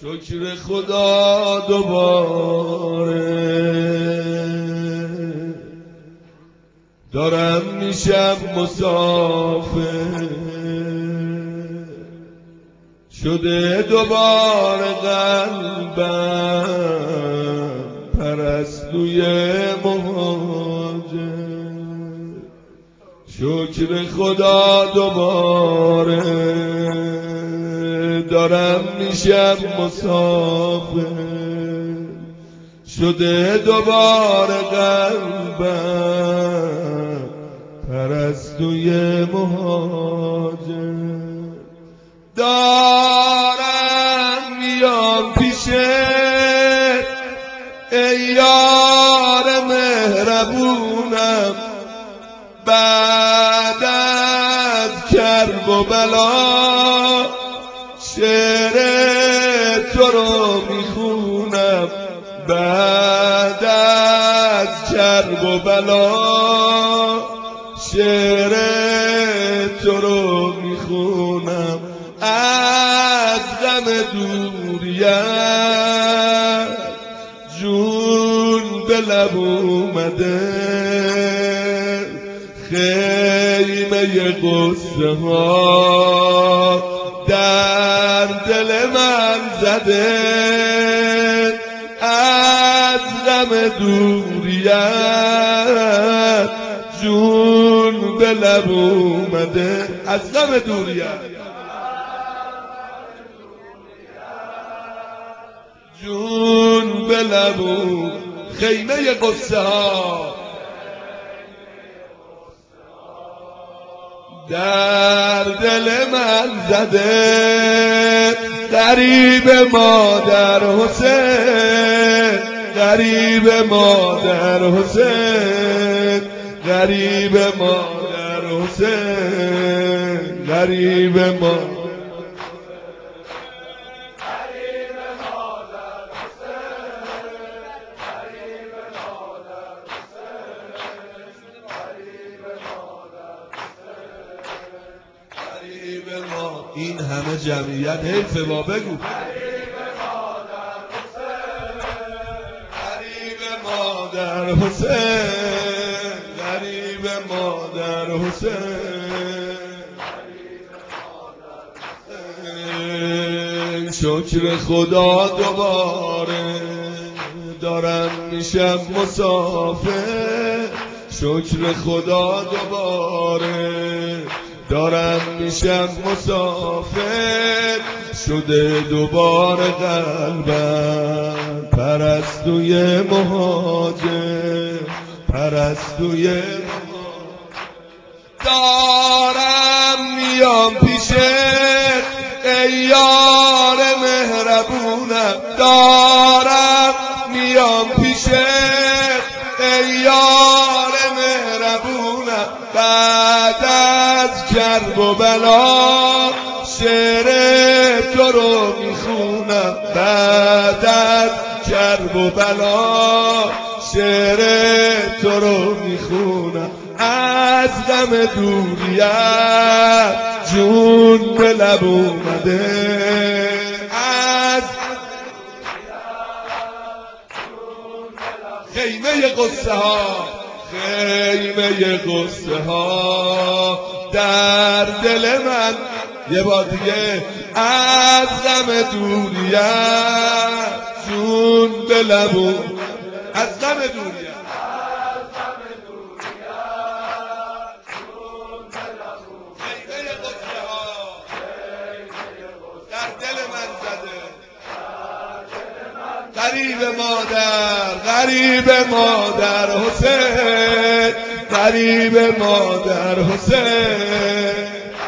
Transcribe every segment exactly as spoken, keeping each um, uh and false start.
شکر خدا دوباره دارم میشم مسافر، شده دوباره قلبم پرستوی مهاجر. شکر خدا دوباره دارم میشم مسافر، شده دوباره قلبم پرستوی مهاجر. دارم میام پیشت ای یار مهربونم، بعد از کرب و بلا شعر تو رو میخونم. بعد از کرب و بلا شعر تو رو میخونم. از غم دوریت جون به لب اومده، خیمه غصه ها در دل من زده. از غم دوریت جون به لب اومده، از غم دوریت جون به لب اومده. خیمه غصه ها در دل من زده. غریب مادر حسین، غریب مادر حسین، غریب مادر حسین، غریب مادر این همه جمعیت حیفه با بگو. غریب مادر حسین، غریب مادر حسین. شکر خدا دوباره دارم میشم مسافر، شکر خدا دوباره دارم میشم مسافر، شده دوباره قلبم پرستوی مهاجر، پرستوی مهاجر. دارم میام پیشت ای یار مهربونم، دارم میام پیشت ای یار مهربونم. بعد از کرب و بلا شعر تو رو میخونم. بعد از کرب و بلا شعر تو رو میخونم. از غم دوریت جون به لب اومده، از خیمه غصه ها، خیمه غصه ها در دل من. یه بار دیگه، از غم دوریت جون به لب اومده، از غم دوریت غریب مادر، غریب مادر حسین، غریب مادر حسین،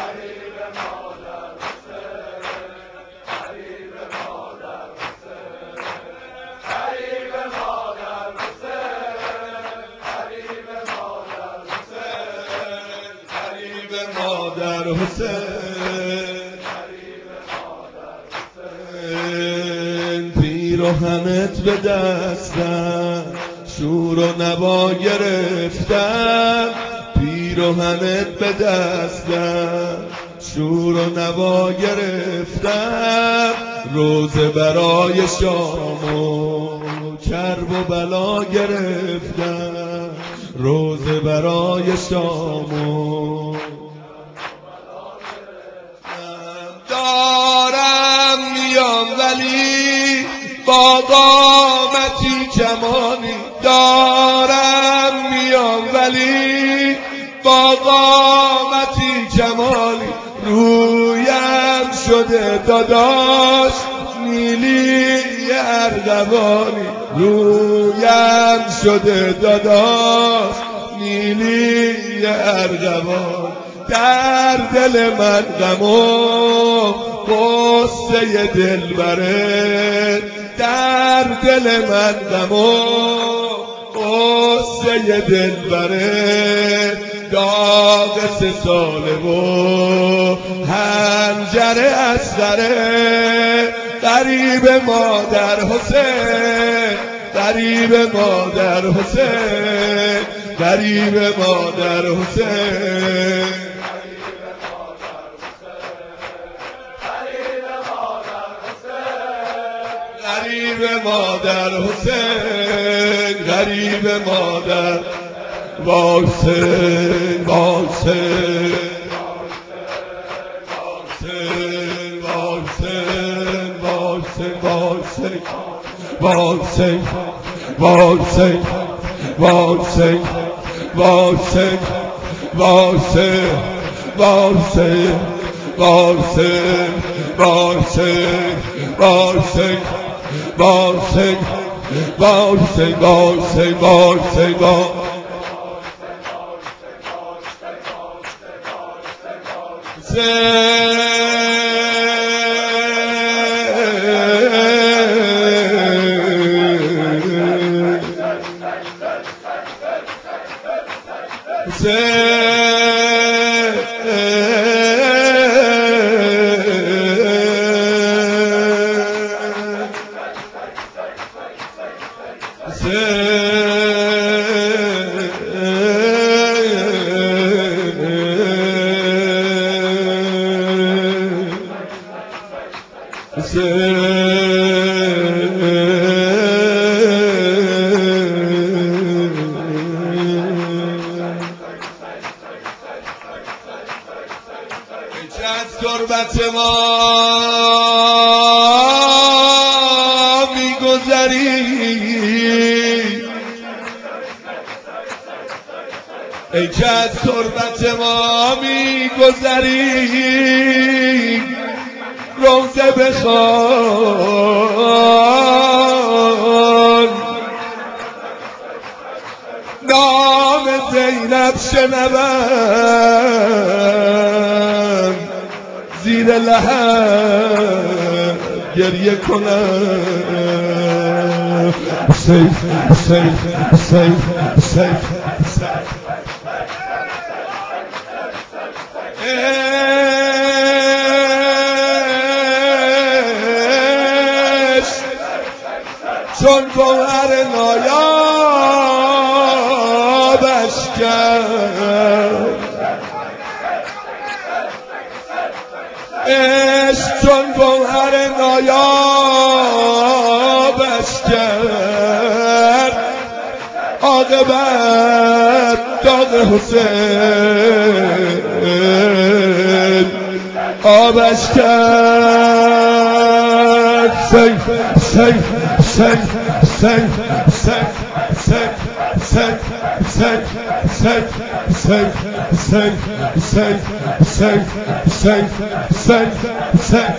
غریب مادر حسین. پیراهنت به دستم شور و نوا گرفتم، پیراهنت به دستم شور و نوا گرفتم. روزه برای شام و کرب و بلا گرفتم، روزه برای شام و دارم میام ولی با قامتی کمانی، دارم میام ولی با قامتی کمالی، رویم شده داداش نیلی ارغوانی، رویم شده داداش نیلی ارغوانی، در دل من غم و غصه دلبره، در دل من غم و غصه دلبره، داغ سه ساله و هنجر اصغره، غریب مادر حسین، غریب مادر حسین، غریب مادر حسین، غریب مادر حسین، غریب مادر واسه واسه واسه واسه واسه واسه واسه واسه واسه واسه واسه واسه واسه واسه واسه واسه واسه واسه از تربت ما میگذری، ای که از تربت ما میگذری، روزه بخوان، نام زینب شنوم، زیر لحد گریه کنم، حسین حسین حسین حسین چون گوهر نایابش کرد، عشق چون گوهر نایابش کرد، عاقبت داغ حسین آبش کرد. سیف سیف سیف سیف سیف سیف سیف سیف سیف سیف سیف سیف سیف سیف سیف سیف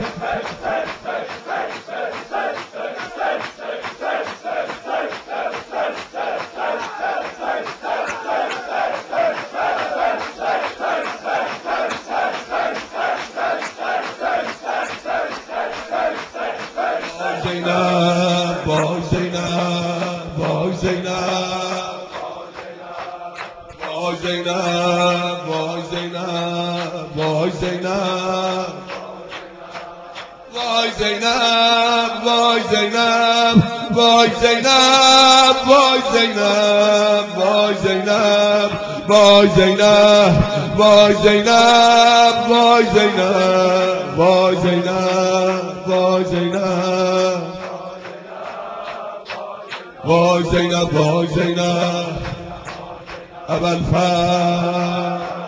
Zainab, boy Zainab, boy Zainab, boy Zainab, boy Zainab, boy Zainab, boy Zainab, boy Zainab, boy Zainab, boy Zainab, boy Zainab, boy Zainab, boy Zainab, boy Zainab, boy Zainab, boy وای زینب وای زینب وای زینب ابوالفضل